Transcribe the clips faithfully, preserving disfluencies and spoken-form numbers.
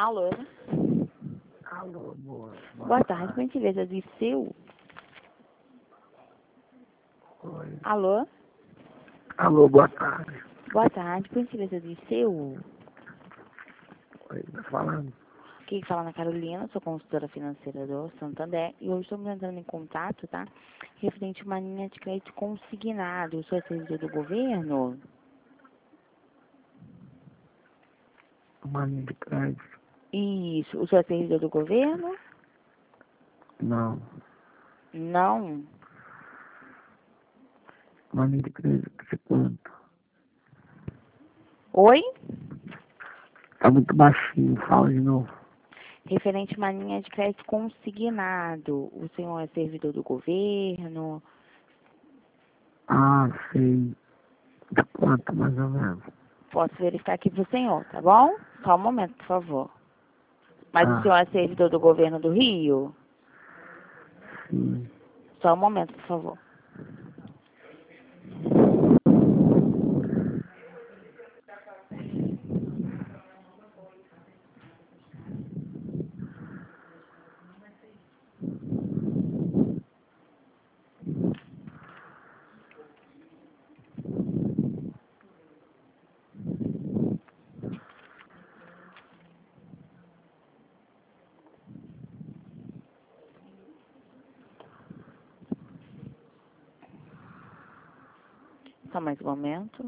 Alô? Alô, boa. Boa tarde, por gentileza, do seu. Oi. Alô? Alô, boa tarde. Boa tarde, por gentileza, do seu. Oi, tá falando? Quem fala na Carolina, sou consultora financeira do Santander e hoje estamos entrando em contato, tá? Referente a uma linha de crédito consignado. O senhor é servidor do governo? Uma linha de crédito? Isso. O senhor é servidor do governo? Não. Não. Uma linha de crédito de quanto? Oi? Tá muito baixinho, fala de novo. Referente a uma linha de crédito consignado. O senhor é servidor do governo? Ah, sei. De quanto, mais ou menos? Posso verificar aqui para o senhor, tá bom? Só um momento, por favor. Mas o Ah, senhor é servidor do governo do Rio? sim. Só um momento, por favor. Só mais um momento.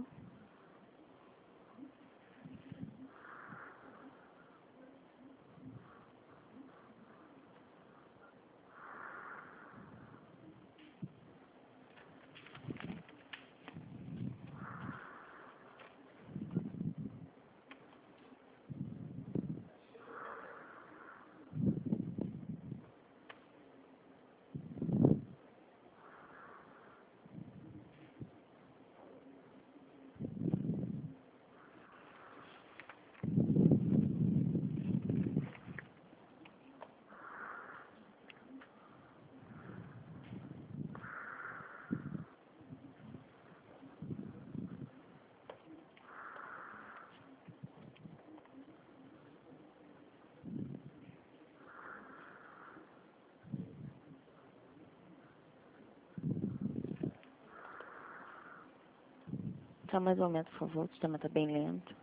Só mais um momento, por favor. O sistema está bem lento.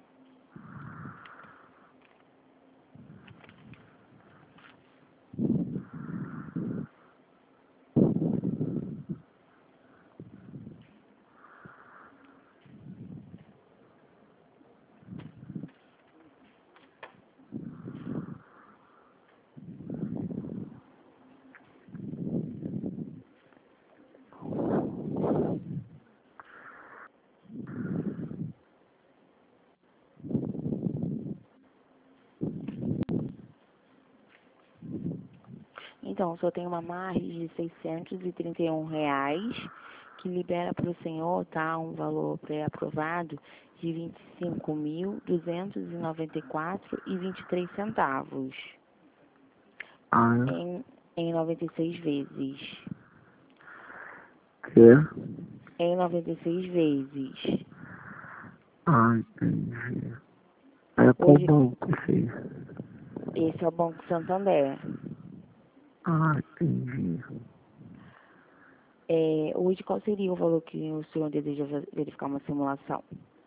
Então, o senhor tem uma margem de seiscentos e trinta e um reais, que libera para o senhor, tá, um valor pré-aprovado de vinte e cinco mil, duzentos e noventa e quatro reais e vinte e três centavos, Ah, é? em, em noventa e seis vezes. Que? Em noventa e seis vezes. Ah, entendi. É qual Hoje, banco, sim? esse é o Banco Santander. Ah, entendi. É, hoje, qual seria o valor que o senhor deseja ver- verificar uma simulação?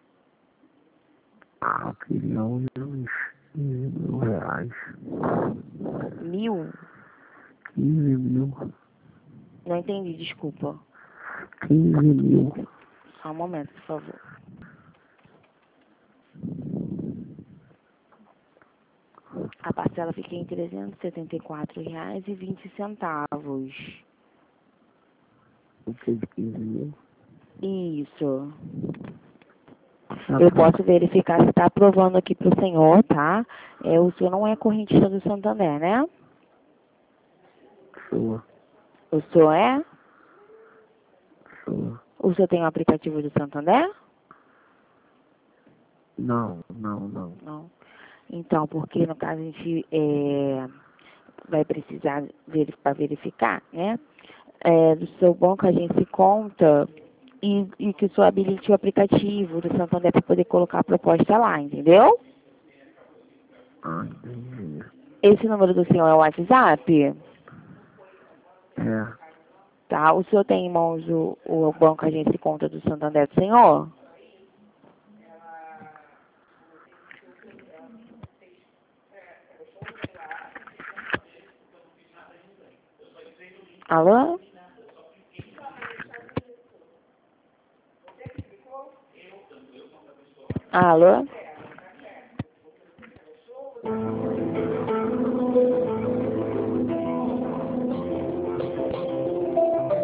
Ah, eu queria uns quinze mil reais. Mil? quinze mil. Não entendi, desculpa. quinze mil. Só um momento, por favor. A parcela fica em trezentos e setenta e quatro reais e vinte centavos. O que de quinze mil? Isso. Tá Eu bom. posso verificar se está aprovando aqui para o senhor, tá? É, o senhor não é correntista do Santander, né? Sua, O senhor é? sua. O senhor tem o aplicativo do Santander? Não, não, não. Não. Então, porque no caso a gente é, vai precisar para verificar, né? É, do seu banco a gente conta e, e que o senhor habilite o aplicativo do Santander para poder colocar a proposta lá, entendeu? Ah, entendi. Esse número do senhor é o WhatsApp? É. Tá. O senhor tem em mãos o, o banco agência e conta do Santander do senhor? Alô? Alô?